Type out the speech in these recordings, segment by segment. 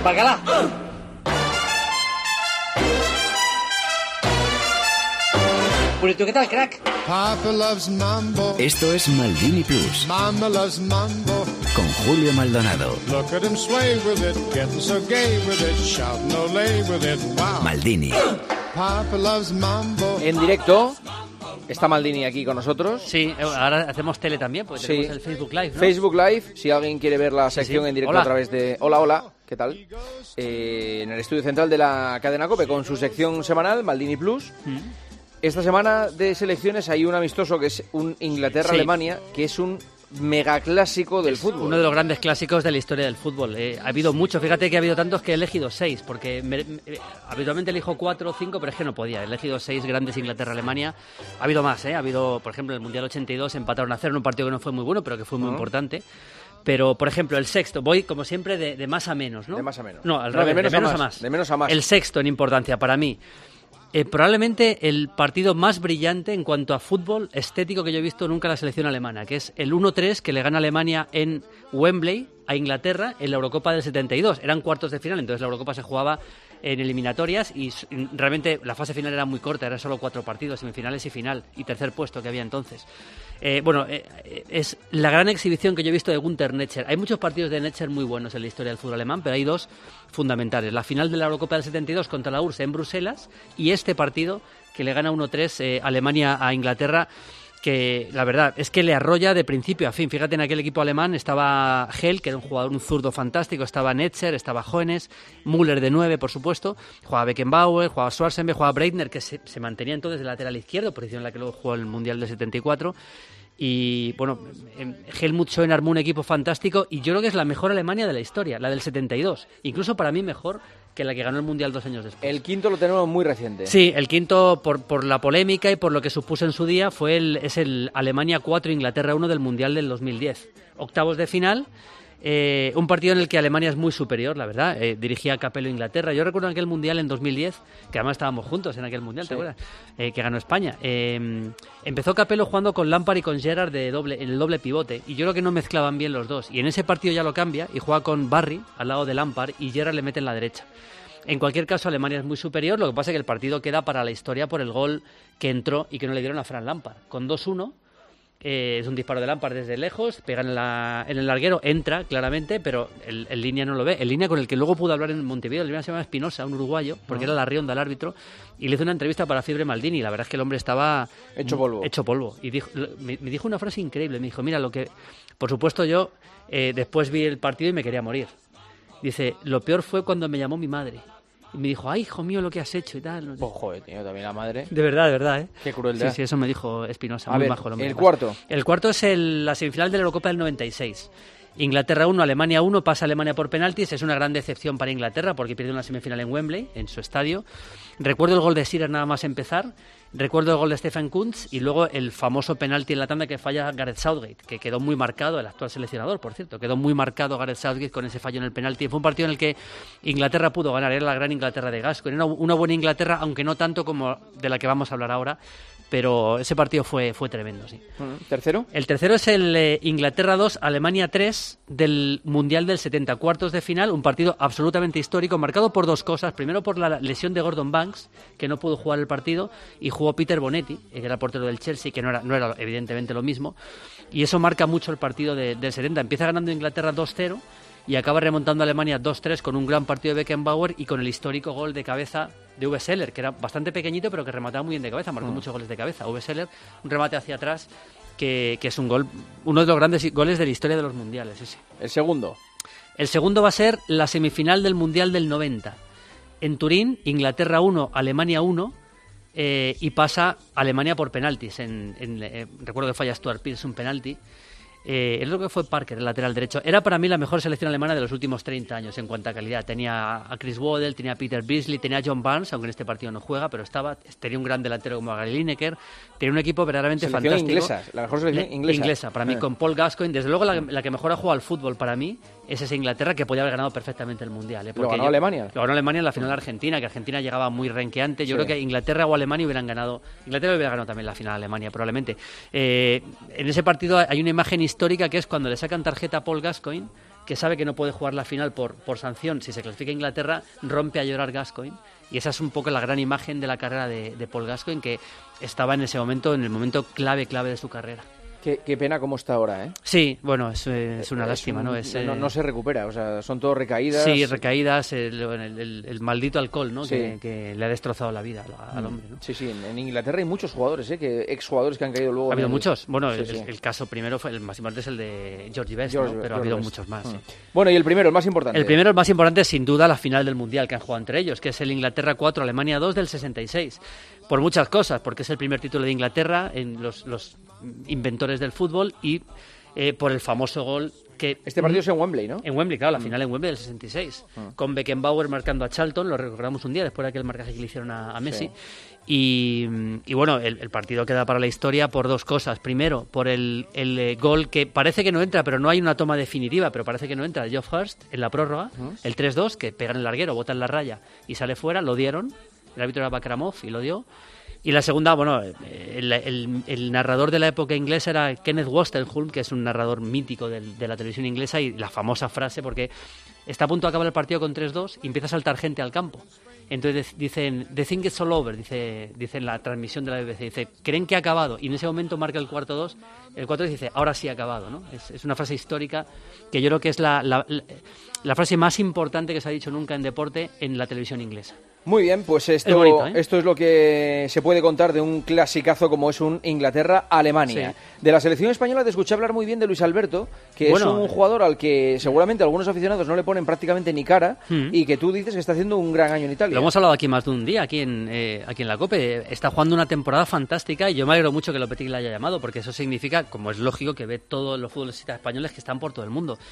Bacalá. Purito, ¿qué tal, crack? Papa loves mambo. Esto es Maldini Plus. Mama loves mambo. Con Julio Maldonado. Look at him sway with it, getting so gay with it, shouting olé with it, wow. Maldini. Papa loves mambo. En directo está Maldini aquí con nosotros. Sí, ahora hacemos tele también, porque tenemos el Facebook Live, ¿no? Facebook Live, si alguien quiere ver la sección en directo Hola. a través de... Hola, ¿qué tal? En el estudio central de la cadena COPE con su sección semanal, Maldini Plus. Esta semana de selecciones hay un amistoso que es un Inglaterra-Alemania, que es un megaclásico del fútbol. Uno de los grandes clásicos de la historia del fútbol. Ha habido muchos, fíjate que ha habido tantos que he elegido 6, porque habitualmente elijo 4 o 5, pero es que no podía. He elegido 6 grandes Inglaterra-Alemania. Ha habido más, Ha habido, por ejemplo, en el Mundial 82 empataron a 0 en un partido que no fue muy bueno, pero que fue muy importante. Pero, por ejemplo, el sexto, voy como siempre de más a menos, ¿no? De más a menos. No, al revés, de menos a más. De menos a más. El sexto en importancia para mí. Probablemente el partido más brillante en cuanto a fútbol estético que yo he visto nunca en la selección alemana, que es el 1-3 que le gana Alemania en Wembley a Inglaterra en la Eurocopa del 72. Eran cuartos de final, entonces la Eurocopa se jugaba en eliminatorias y realmente la fase final era muy corta, eran solo 4 partidos, semifinales y final, y tercer puesto que había entonces. Es la gran exhibición que yo he visto de Günther Netzer. Hay muchos partidos de Netzer muy buenos en la historia del fútbol alemán, pero hay 2 fundamentales. La final de la Eurocopa del 72 contra la URSS en Bruselas y este partido que le gana 1-3 Alemania a Inglaterra, que la verdad es que le arrolla de principio a fin. Fíjate, en aquel equipo alemán estaba Hell, que era un jugador, un zurdo fantástico, estaba Netzer, estaba Hoeneß, Müller de 9, por supuesto, jugaba Beckenbauer, jugaba Schwarzenberg, jugaba Breitner, que se mantenía entonces de lateral izquierdo, posición en la que luego jugó el Mundial del 74. Y bueno, Helmut Schön armó un equipo fantástico y yo creo que es la mejor Alemania de la historia, la del 72, incluso para mí mejor que la que ganó el Mundial 2 años después. El quinto lo tenemos muy reciente. Sí, el quinto, por la polémica y por lo que supuso en su día, es el Alemania 4, Inglaterra 1 del Mundial del 2010. Octavos de final, un partido en el que Alemania es muy superior, la verdad. Dirigía Capello Inglaterra. Yo recuerdo aquel Mundial en 2010, que además estábamos juntos en aquel Mundial, ¿te acuerdas? Que ganó España. Empezó Capello jugando con Lampard y con Gerrard en el doble pivote, y yo creo que no mezclaban bien los dos. Y en ese partido ya lo cambia y juega con Barry al lado de Lampard y Gerrard le mete en la derecha. En cualquier caso, Alemania es muy superior. Lo que pasa es que el partido queda para la historia por el gol que entró y que no le dieron a Frank Lampard. Con 2-1, es un disparo de Lampard desde lejos, pega en el larguero, entra claramente, pero el línea no lo ve. El línea con el que luego pudo hablar en Montevideo, el línea se llama Espinosa, un uruguayo, porque era la Rionda el árbitro, y le hizo una entrevista para Fibre Maldini. Y la verdad es que el hombre estaba hecho polvo. Y me dijo una frase increíble. Me dijo, mira, por supuesto yo después vi el partido y me quería morir. Dice, lo peor fue cuando me llamó mi madre. Y me dijo, ay, hijo mío, lo que has hecho y tal. Pues joder, tío, también la madre. De verdad, ¿eh? Qué crueldad. Sí, eso me dijo Espinosa, A muy ver, bajo el hombre. el cuarto. El cuarto es la semifinal de la Eurocopa del 96. Inglaterra 1, Alemania 1, pasa Alemania por penaltis. Es una gran decepción para Inglaterra porque pierde una semifinal en Wembley, en su estadio. Recuerdo el gol de Shearer nada más empezar. Recuerdo el gol de Stefan Kuntz y luego el famoso penalti en la tanda que falla Gareth Southgate, que quedó muy marcado, el actual seleccionador, por cierto, quedó muy marcado Gareth Southgate con ese fallo en el penalti. Fue un partido en el que Inglaterra pudo ganar, era la gran Inglaterra de Gascoigne, era una buena Inglaterra, aunque no tanto como de la que vamos a hablar ahora, pero ese partido fue tremendo, sí. ¿Tercero? El tercero es el Inglaterra 2, Alemania 3 del Mundial del 70, cuartos de final, un partido absolutamente histórico, marcado por 2 cosas. Primero por la lesión de Gordon Banks, que no pudo jugar el partido, y jugó Peter Bonetti, que era el portero del Chelsea, que no era evidentemente lo mismo, y eso marca mucho el partido del 70. Empieza ganando Inglaterra 2-0 y acaba remontando a Alemania 2-3 con un gran partido de Beckenbauer y con el histórico gol de cabeza de Uwe Seeler, que era bastante pequeñito pero que remataba muy bien de cabeza, marcó muchos goles de cabeza. Uwe Seeler, un remate hacia atrás que es un gol, uno de los grandes goles de la historia de los mundiales. Ese. El segundo. El segundo va a ser la semifinal del Mundial del 90. En Turín, Inglaterra 1, Alemania 1, y pasa Alemania por penaltis. Recuerdo que falla Stuart Pearce un penalti. El otro que fue Parker, el lateral derecho. Era para mí la mejor selección alemana de los últimos 30 años en cuanto a calidad. Tenía a Chris Waddell, tenía a Peter Beasley, tenía a John Barnes, aunque en este partido no juega, pero tenía un gran delantero como Gary Lineker. Tenía un equipo verdaderamente selección fantástico. Inglesa, la mejor selección inglesa. Para mí, con Paul Gascoigne. Desde luego la que mejor ha jugado al fútbol para mí es esa Inglaterra, que podía haber ganado perfectamente el Mundial. ¿Lo ganó Alemania? Lo ganó Alemania en la final de Argentina, que Argentina llegaba muy renqueante. Yo creo que Inglaterra o Alemania hubieran ganado. Inglaterra hubiera ganado también la final a Alemania, probablemente. En ese partido hay una imagen histórica que es cuando le sacan tarjeta a Paul Gascoigne, que sabe que no puede jugar la final por sanción, si se clasifica a Inglaterra, rompe a llorar Gascoigne. Y esa es un poco la gran imagen de la carrera de Paul Gascoigne, que estaba en ese momento, en el momento clave de su carrera. Qué pena cómo está ahora, ¿eh? Sí, bueno, es una lástima, ¿no? No se recupera, o sea, son todo recaídas. Sí, recaídas, el maldito alcohol, ¿no? Sí. Que le ha destrozado la vida al hombre, ¿no? Sí, en Inglaterra hay muchos jugadores, exjugadores que han caído luego. Ha habido muchos. Bueno, el caso primero, el más importante es el de Georgie Best, ¿no? Pero ha habido muchos más. Sí. Bueno, y el primero, el más importante. El primero, el más importante, sin duda, la final del Mundial que han jugado entre ellos, que es el Inglaterra 4, Alemania 2 del 66. Por muchas cosas, porque es el primer título de Inglaterra en los inventores del fútbol y por el famoso gol que... Este partido es en Wembley, ¿no? En Wembley, claro, la final en Wembley del 66, con Beckenbauer marcando a Charlton, lo recordamos un día después de aquel marcaje que le hicieron a Messi. Sí. Y bueno, el partido queda para la historia por dos cosas. Primero, por el gol que parece que no entra, pero no hay una toma definitiva, pero parece que no entra, de Geoff Hurst en la prórroga, el 3-2, que pegan el larguero, botan la raya y sale fuera, lo dieron, el árbitro era Bakramov y lo dio. Y la segunda, bueno, el narrador de la época inglesa era Kenneth Wolstenholme, que es un narrador mítico de la televisión inglesa, y la famosa frase, porque está a punto de acabar el partido con 3-2 y empieza a saltar gente al campo. Entonces dicen, "The thing is all over", dice en la transmisión de la BBC, dice, "creen que ha acabado", y en ese momento marca el 4-2, el 4-2 dice, "ahora sí ha acabado", ¿no? Es una frase histórica que yo creo que es la frase más importante que se ha dicho nunca en deporte en la televisión inglesa. Muy bien, pues esto es lo que se puede contar de un clasicazo como es un Inglaterra-Alemania. Sí. De la selección española te escuché hablar muy bien de Luis Alberto, que es un jugador al que seguramente algunos aficionados no le ponen prácticamente ni cara y que tú dices que está haciendo un gran año en Italia. Lo hemos hablado aquí más de un día, aquí en la COPE. Está jugando una temporada fantástica y yo me alegro mucho que Lopetegui la haya llamado, porque eso significa, como es lógico, que ve todos los futbolistas españoles que están por todo el mundo.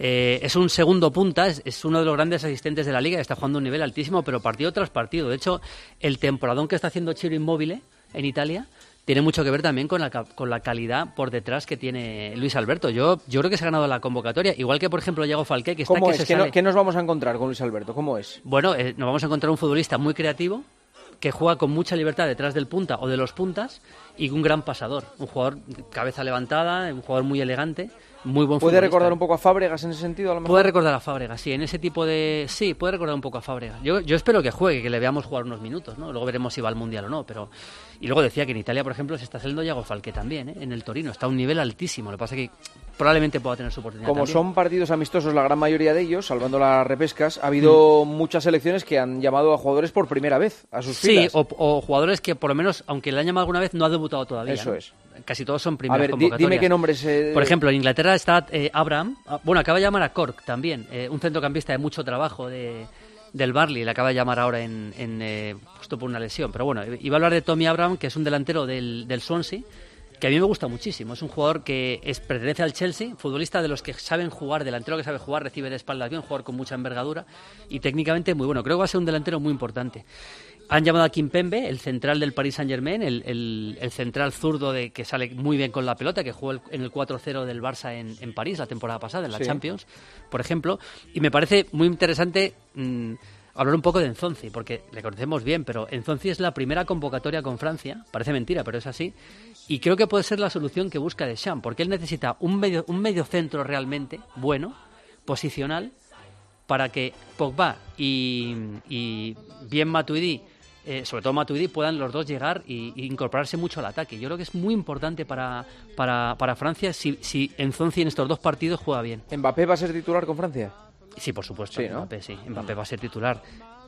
Es un segundo punta, es uno de los grandes asistentes de la Liga, está jugando a un nivel altísimo, pero partido tras partido. De hecho, el temporadón que está haciendo Ciro Immobile en Italia tiene mucho que ver también con la calidad por detrás que tiene Luis Alberto. Yo creo que se ha ganado la convocatoria, igual que, por ejemplo, Iago Falqué, que está ¿Cómo que es? se sale... ¿Qué nos vamos a encontrar con Luis Alberto? ¿Cómo es? Bueno, nos vamos a encontrar un futbolista muy creativo, que juega con mucha libertad detrás del punta o de los puntas y un gran pasador, un jugador cabeza levantada, un jugador muy elegante, muy buen futbolista. ¿Puede recordar un poco a Fábregas en ese sentido, a lo mejor? Puede recordar a Fábregas, sí, en ese tipo de... Sí, puede recordar un poco a Fábregas. Yo espero que juegue, que le veamos jugar unos minutos, ¿no? Luego veremos si va al Mundial o no, pero... Y luego decía que en Italia, por ejemplo, se está haciendo Iago Falqué también, en el Torino. Está a un nivel altísimo, lo que pasa es que probablemente pueda tener su oportunidad Como también. Son partidos amistosos la gran mayoría de ellos, salvando las repescas, ha habido muchas selecciones que han llamado a jugadores por primera vez a sus filas. Sí, o jugadores que por lo menos, aunque le han llamado alguna vez, no ha debutado todavía. Eso, ¿no? Es. Casi todos son primeras convocatorias. Dime qué nombres... Por ejemplo, en Inglaterra está Abraham. Bueno, acaba de llamar a Cork también, un centrocampista de mucho trabajo del Burnley, le acaba de llamar ahora justo por una lesión. Pero bueno, iba a hablar de Tommy Abraham, que es un delantero del Swansea, que a mí me gusta muchísimo. Es un jugador que pertenece al Chelsea, futbolista de los que saben jugar, delantero que sabe jugar, recibe de espaldas bien, un jugador con mucha envergadura y técnicamente muy bueno. Creo que va a ser un delantero muy importante. Han llamado a Kimpembe, el central del Paris Saint-Germain, el central zurdo que sale muy bien con la pelota, que jugó en el 4-0 del Barça en París la temporada pasada, en la Champions, por ejemplo. Y me parece muy interesante hablar un poco de Nzonzi, porque le conocemos bien, pero Nzonzi es la primera convocatoria con Francia, parece mentira, pero es así, y creo que puede ser la solución que busca Deschamps, porque él necesita un medio centro realmente bueno, posicional, para que Pogba y bien Matuidi, sobre todo Matuidi, puedan los dos llegar e incorporarse mucho al ataque. Yo creo que es muy importante para Francia si Nzonzi en estos dos partidos juega bien. ¿Mbappé va a ser titular con Francia? Sí, por supuesto. Sí, ¿no? Mbappé va a ser titular.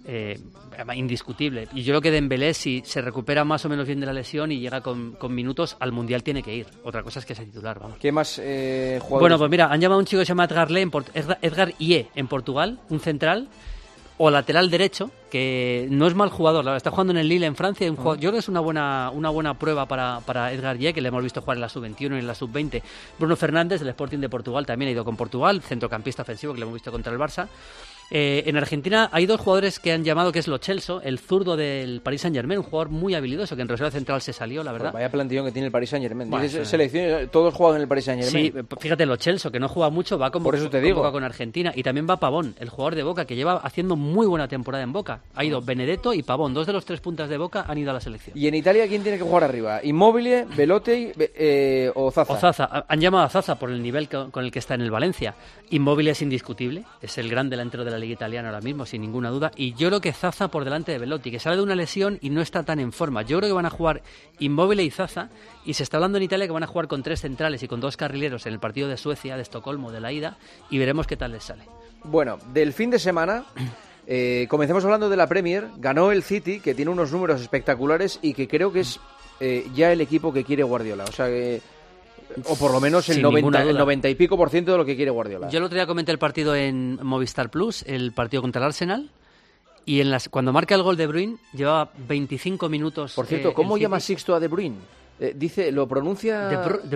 Indiscutible. Y yo creo que Dembélé, si se recupera más o menos bien de la lesión y llega con minutos, al Mundial tiene que ir. Otra cosa es que sea titular, vamos. ¿Qué más jugadores? Bueno, pues mira, han llamado a un chico que se llama Edgar Ie en Portugal, un central o lateral derecho, que no es mal jugador, está jugando en el Lille en Francia. Yo creo que es una buena prueba para Edgar Ie, que le hemos visto jugar en la sub-21 y en la sub-20. Bruno Fernández, del Sporting de Portugal, también ha ido con Portugal, centrocampista ofensivo, que le hemos visto contra el Barça. En Argentina hay dos jugadores que han llamado, que es Lo Celso, el zurdo del Paris Saint-Germain, un jugador muy habilidoso, que en reserva central se salió, la verdad. Pues vaya plantillón que tiene el Paris Saint-Germain. Bueno, selección, todos juegan en el Paris Saint-Germain. Sí, fíjate, Lo Celso, que no juega mucho, va con Boca con Argentina. Y también va Pavón, el jugador de Boca, que lleva haciendo muy buena temporada en Boca. Ha ido Benedetto y Pavón, 2 de los 3 puntas de Boca han ido a la selección. ¿Y en Italia quién tiene que jugar arriba? ¿Immobile, Belotti o Zaza? O Zaza. Han llamado a Zaza por el nivel con el que está en el Valencia. Immobile es indiscutible, es el gran delantero de la liga italiana ahora mismo, sin ninguna duda. Y yo creo que Zaza por delante de Belotti, que sale de una lesión y no está tan en forma. Yo creo que van a jugar Immobile y Zaza, y se está hablando en Italia que van a jugar con 3 centrales y con 2 carrileros en el partido de Suecia, de Estocolmo, de la ida, y veremos qué tal les sale. Bueno, del fin de semana, comencemos hablando de la Premier. Ganó el City, que tiene unos números espectaculares y que creo que es ya el equipo que quiere Guardiola. O sea que, o por lo menos el 90 y pico % de lo que quiere Guardiola. Yo el otro día comenté el partido en Movistar Plus, el partido contra el Arsenal, y cuando marca el gol de Bruyne llevaba 25 minutos. Por cierto, ¿cómo llama Sixto a De Bruyne? Dice, lo pronuncia... De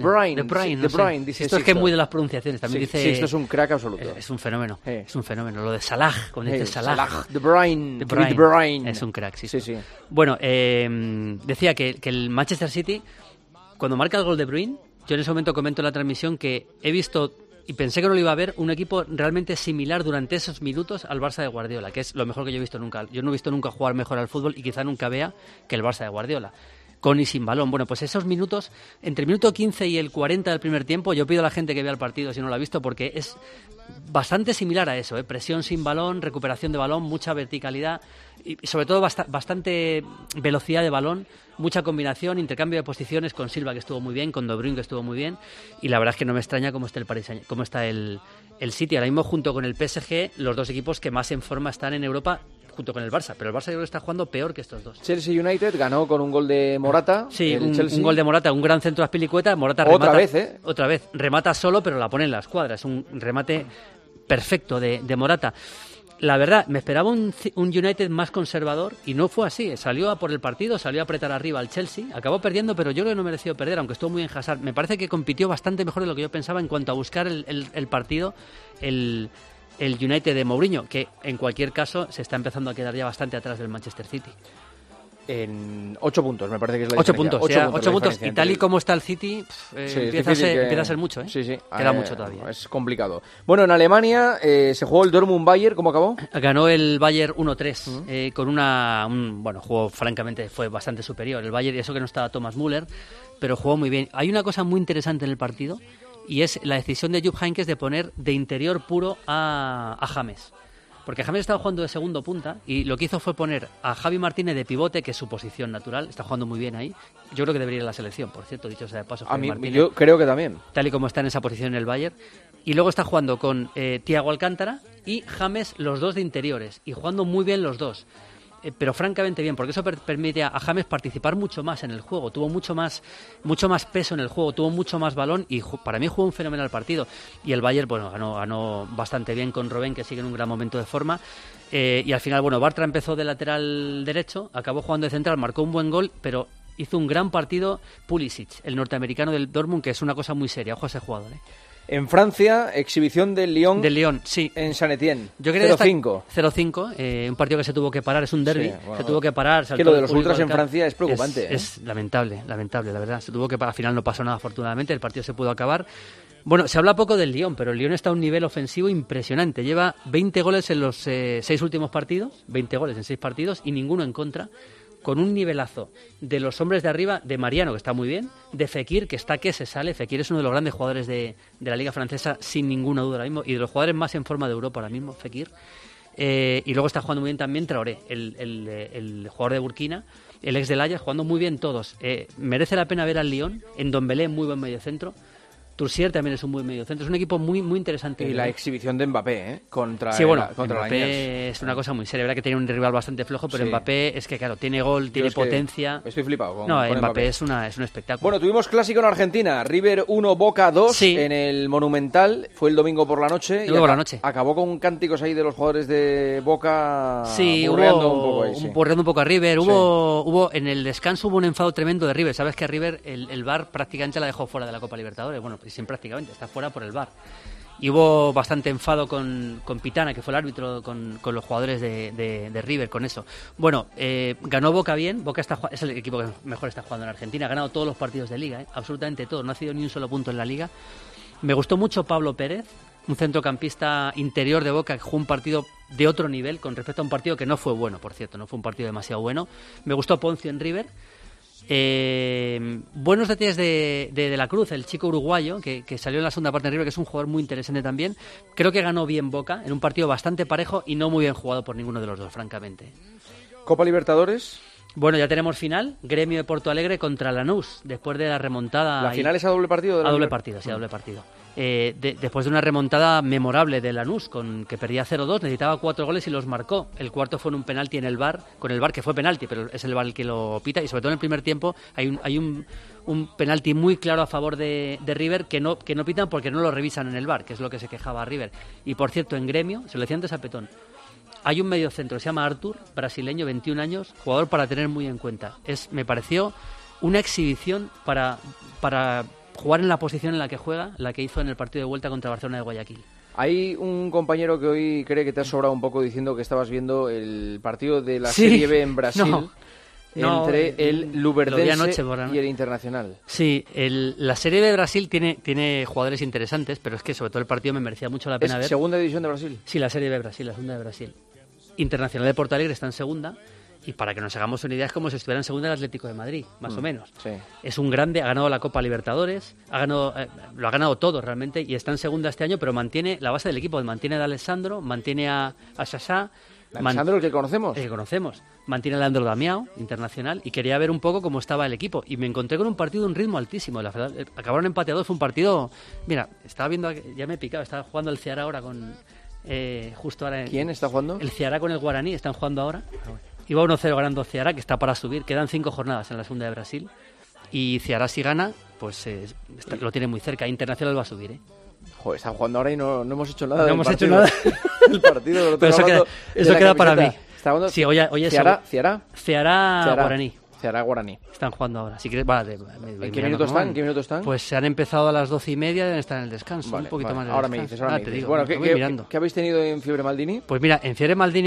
Bruyne. Dice esto es que es muy de las pronunciaciones. También dice... Sixto es un crack absoluto. Es un fenómeno. Es un fenómeno. Lo de Salah, cuando dice Salah. De Bruyne. Es un crack, sí. Sí. Bueno, decía que el Manchester City, cuando marca el gol de Bruyne, yo en ese momento comento en la transmisión que he visto... Y pensé que no lo iba a ver, un equipo realmente similar durante esos minutos al Barça de Guardiola, que es lo mejor que yo he visto nunca. Yo no he visto nunca jugar mejor al fútbol y quizá nunca vea que el Barça de Guardiola, con y sin balón. Bueno, pues esos minutos, entre el minuto 15 y el 40 del primer tiempo, yo pido a la gente que vea el partido si no lo ha visto, porque es bastante similar a eso, presión sin balón, recuperación de balón, mucha verticalidad y sobre todo bastante velocidad de balón, mucha combinación, intercambio de posiciones con Silva, que estuvo muy bien, con De Bruyne, que estuvo muy bien, y la verdad es que no me extraña cómo está el City ahora mismo junto con el PSG, los dos equipos que más en forma están en Europa, junto con el Barça, pero el Barça yo creo que está jugando peor que estos dos. Chelsea United ganó con un gol de Morata. Sí, un gol de Morata, un gran centro a Azpilicueta. Morata remata, otra vez, remata solo, pero la pone en la escuadra. Es un remate perfecto de Morata. La verdad, me esperaba un United más conservador y no fue así. Salió a por el partido, salió a apretar arriba al Chelsea. Acabó perdiendo, pero yo creo que no mereció perder, aunque estuvo muy en Hazard. Me parece que compitió bastante mejor de lo que yo pensaba en cuanto a buscar el partido, el United de Mourinho, que en cualquier caso se está empezando a quedar ya bastante atrás del Manchester City. En 8 puntos, me parece que es la 8 diferencia. puntos, 8 puntos. Y tal y como está el City, empieza a ser mucho, ¿eh? Sí. Queda mucho todavía. Es complicado. Bueno, en Alemania se jugó el Dortmund-Bayern, ¿cómo acabó? Ganó el Bayern 1-3, con un juego francamente fue bastante superior. El Bayern, y eso que no estaba Thomas Müller, pero jugó muy bien. Hay una cosa muy interesante en el partido, y es la decisión de Jupp Heynckes de poner de interior puro a James. Porque James estaba jugando de segundo punta y lo que hizo fue poner a Javi Martínez de pivote, que es su posición natural, está jugando muy bien ahí. Yo creo que debería ir a la selección, por cierto, dicho sea de paso. Javi Martínez, yo creo que también. Tal y como está en esa posición en el Bayern. Y luego está jugando con Thiago Alcántara y James, los dos de interiores, y jugando muy bien los dos. Pero francamente bien, porque eso permite a James participar mucho más en el juego, tuvo mucho más peso en el juego, tuvo mucho más balón y para mí jugó un fenomenal partido. Y el Bayern, ganó bastante bien con Robben, que sigue en un gran momento de forma. Y al final, Bartra empezó de lateral derecho, acabó jugando de central, marcó un buen gol, pero hizo un gran partido Pulisic, el norteamericano del Dortmund, que es una cosa muy seria, ojo a ese jugador, En Francia, exhibición del Lyon. Del Lyon, sí. En Saint-Étienne. 0-5. 0-5, un partido que se tuvo que parar, es un derbi. Sí, se tuvo que parar. Que lo de los ultras en Francia es preocupante. Es lamentable, la verdad. Se tuvo que parar, al final no pasó nada, afortunadamente, el partido se pudo acabar. Se habla poco del Lyon, pero el Lyon está a un nivel ofensivo impresionante. Lleva 20 goles en los 6 últimos partidos, 20 goles en 6 partidos y ninguno en contra. Con un nivelazo de los hombres de arriba, de Mariano, que está muy bien, de Fekir, que está que se sale. Fekir es uno de los grandes jugadores de la Liga Francesa, sin ninguna duda ahora mismo, y de los jugadores más en forma de Europa ahora mismo, Fekir. Y luego está jugando muy bien también Traoré, el jugador de Burkina, el ex del Ajax, jugando muy bien todos. Merece la pena ver al Lyon, en Dombelé, muy buen mediocentro. Tursier también es un buen mediocentro. Es un equipo muy, muy interesante. Y la exhibición de Mbappé, contra Mbappé es una cosa muy seria. Verdad que tiene un rival bastante flojo, pero Mbappé es que, claro, tiene gol, tiene potencia. Estoy flipado con Mbappé es un espectáculo. Bueno, tuvimos clásico en Argentina. River 1, Boca 2 en el Monumental. Fue el domingo por la noche. Acabó con cánticos ahí de los jugadores de Boca. Sí, borreando un poco a River. Hubo en el descanso hubo un enfado tremendo de River. Sabes que a River el VAR prácticamente la dejó fuera de la Copa Libertadores. Prácticamente está fuera por el VAR. Y hubo bastante enfado con Pitana, que fue el árbitro, con los jugadores de River, con eso. Ganó Boca bien. Boca es el equipo que mejor está jugando en Argentina. Ha ganado todos los partidos de Liga, absolutamente todos. No ha sido ni un solo punto en la Liga. Me gustó mucho Pablo Pérez, un centrocampista interior de Boca que jugó un partido de otro nivel con respecto a un partido que no fue bueno, por cierto, no fue un partido demasiado bueno. Me gustó Poncio en River. Buenos detalles de la Cruz, el chico uruguayo que salió en la segunda parte de River, que es un jugador muy interesante también. Creo que ganó bien Boca en un partido bastante parejo y no muy bien jugado por ninguno de los dos, francamente. Copa Libertadores. Bueno, ya tenemos final, Gremio de Porto Alegre contra Lanús, después de la remontada. ¿La final es a doble partido? A doble partido, sí, a doble partido. Después de una remontada memorable de Lanús, que perdía 0-2, necesitaba 4 goles y los marcó. El cuarto fue en un penalti en el VAR, con el VAR que fue penalti, pero es el VAR el que lo pita, y sobre todo en el primer tiempo hay un penalti muy claro a favor de River que no pitan porque no lo revisan en el VAR, que es lo que se quejaba River. Y por cierto, en Gremio, se lo decía antes a Petón, hay un mediocentro, se llama Artur, brasileño, 21 años, jugador para tener muy en cuenta. Me pareció una exhibición para jugar en la posición en la que juega, la que hizo en el partido de vuelta contra Barcelona de Guayaquil. Hay un compañero que hoy cree que te has sobrado un poco diciendo que estabas viendo el partido de la Serie B en Brasil. Entre el Luverdense y el Internacional. Sí, la Serie B de Brasil tiene jugadores interesantes, pero es que sobre todo el partido me merecía mucho la pena ver. ¿Segunda división de Brasil? Sí, la Serie B de Brasil, la segunda de Brasil. Internacional de Porto Alegre está en segunda, y para que nos hagamos una idea es como si estuviera en segunda el Atlético de Madrid, más o menos. Sí. Es un grande, ha ganado la Copa Libertadores, lo ha ganado todo realmente, y está en segunda este año, pero mantiene la base del equipo, mantiene a Alessandro, mantiene a Xaxá. ¿Alessandro, el que conocemos? El que conocemos. Mantiene a Leandro Damião, internacional, y quería ver un poco cómo estaba el equipo. Y me encontré con un partido de un ritmo altísimo. La verdad, acabaron empateados, fue un partido... Mira, estaba viendo, ya me he picado, estaba jugando el Ceará ahora con... justo ahora. ¿Quién está jugando? El Ceará con el Guaraní, están jugando ahora. Iba 1-0 ganando Ceará, que está para subir. Quedan 5 jornadas en la segunda de Brasil. Y Ceará, si gana, pues lo tiene muy cerca. Internacional va a subir, Joder, están jugando ahora y no hemos hecho nada. No hemos hecho nada. El partido. Pero eso queda para mí. Sí, oye, Ceará Guaraní. Ceará Guaraní. Están jugando ahora. Si quieres, ¿En qué minutos están? Pues se han empezado a las 12:30, deben estar en el descanso. Vale, un poquito más de ahora descanso. me dices. Bueno, ¿qué habéis tenido en Fiebre Maldini? Pues mira, en Fiebre Maldini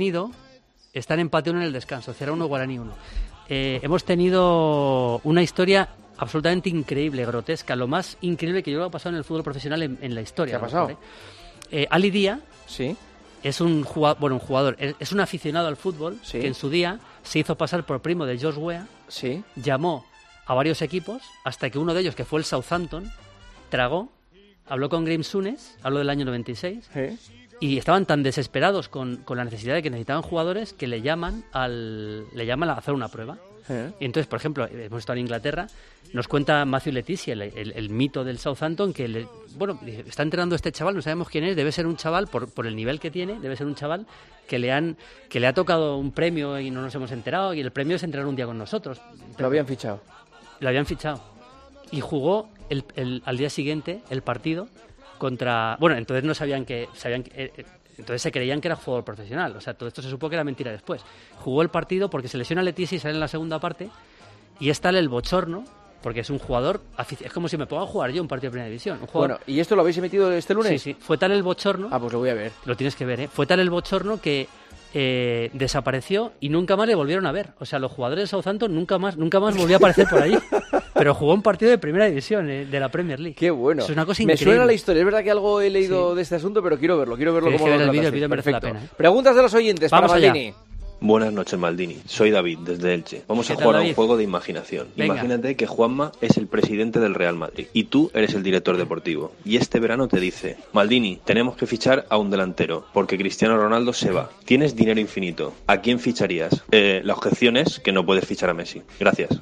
están empate 1 en el descanso, Ceará 1, Guaraní 1. Hemos tenido una historia absolutamente increíble, grotesca, lo más increíble que yo lo he pasado en el fútbol profesional en la historia. ¿Qué ha pasado? Ali Dia, sí, es un jugador, es un aficionado al fútbol, sí, que en su día se hizo pasar por primo de George Weah, sí, llamó a varios equipos hasta que uno de ellos, que fue el Southampton, tragó, habló con Graeme Souness, habló del año 96, sí, y estaban tan desesperados con la necesidad de que necesitaban jugadores que le llaman a hacer una prueba. Y entonces, por ejemplo, hemos estado en Inglaterra, nos cuenta Matthew Letitia, el mito del Southampton, que está entrenando este chaval, no sabemos quién es, debe ser un chaval, por el nivel que tiene, debe ser un chaval que le ha tocado un premio y no nos hemos enterado, y el premio es entrenar un día con nosotros. Lo habían fichado. Lo habían fichado. Y jugó al día siguiente el partido contra... Bueno, entonces no sabían que... Entonces se creían que era jugador profesional. O sea, todo esto se supo que era mentira después. Jugó el partido porque se lesiona Leticia y sale en la segunda parte. Y es tal el bochorno, porque es un jugador... Es como si me ponga a jugar yo un partido de primera división. Bueno, ¿y esto lo habéis emitido este lunes? Sí. Fue tal el bochorno... Ah, pues lo voy a ver. Lo tienes que ver, ¿eh? Fue tal el bochorno que desapareció y nunca más le volvieron a ver. O sea, los jugadores de Southampton nunca más volvió a aparecer por allí. Pero jugó un partido de primera división de la Premier League. Qué bueno. Eso es una cosa Me increíble. suena la historia. Es verdad que algo he leído de este asunto, pero quiero verlo como lo el vídeo merece la pena. Preguntas de los oyentes. Vamos para Maldini. allá. Buenas noches, Maldini. Soy David, desde Elche. Vamos a ¿Qué tal, jugar a David? un juego de imaginación. Venga. Imagínate que Juanma es el presidente del Real Madrid y tú eres el director deportivo. Y este verano te dice: Maldini, tenemos que fichar a un delantero porque Cristiano Ronaldo se va. Tienes dinero infinito. ¿A quién ficharías? La objeción es que no puedes fichar a Messi. Gracias.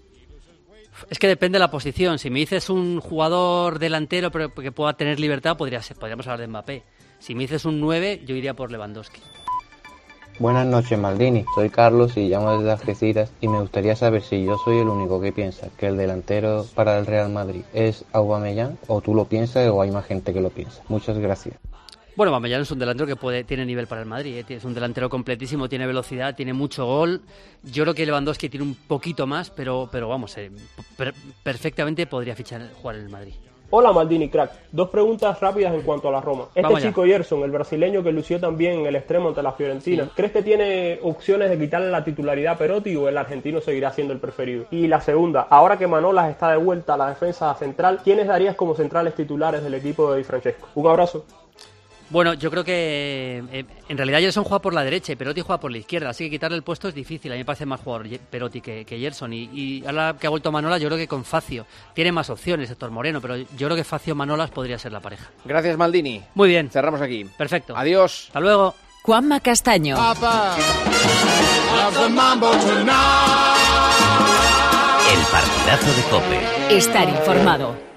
Es que depende de la posición. Si me dices un jugador delantero pero que pueda tener libertad, podríamos hablar de Mbappé. Si me dices un 9, yo iría por Lewandowski. Buenas noches, Maldini. Soy Carlos y llamo desde Algeciras y me gustaría saber si yo soy el único que piensa que el delantero para el Real Madrid es Aubameyang, o tú lo piensas o hay más gente que lo piensa. Muchas gracias. Bueno, Aubameyang es un delantero que tiene nivel para el Madrid, ¿eh? Es un delantero completísimo, tiene velocidad, tiene mucho gol. Yo creo que Lewandowski tiene un poquito más, pero vamos, perfectamente podría jugar en el Madrid. Hola Maldini, crack. 2 preguntas rápidas en cuanto a la Roma. Vamos Chico Gerson, el brasileño que lució también en el extremo ante la Fiorentina, ¿crees que tiene opciones de quitarle la titularidad a Perotti o el argentino seguirá siendo el preferido? Y la segunda, ahora que Manolas está de vuelta a la defensa central, ¿quiénes darías como centrales titulares del equipo de Di Francesco? Un abrazo. Bueno, yo creo que en realidad Gerson juega por la derecha y Perotti juega por la izquierda, así que quitarle el puesto es difícil. A mí me parece más jugador Perotti que Gerson. Y ahora que ha vuelto Manolas, yo creo que con Facio tiene más opciones, Héctor Moreno, pero yo creo que Facio-Manolas podría ser la pareja. Gracias, Maldini. Muy bien. Cerramos aquí. Perfecto. Adiós. Hasta luego. Juanma Castaño. Papa, of the mambo tonight. El partidazo de COPE. Estar informado.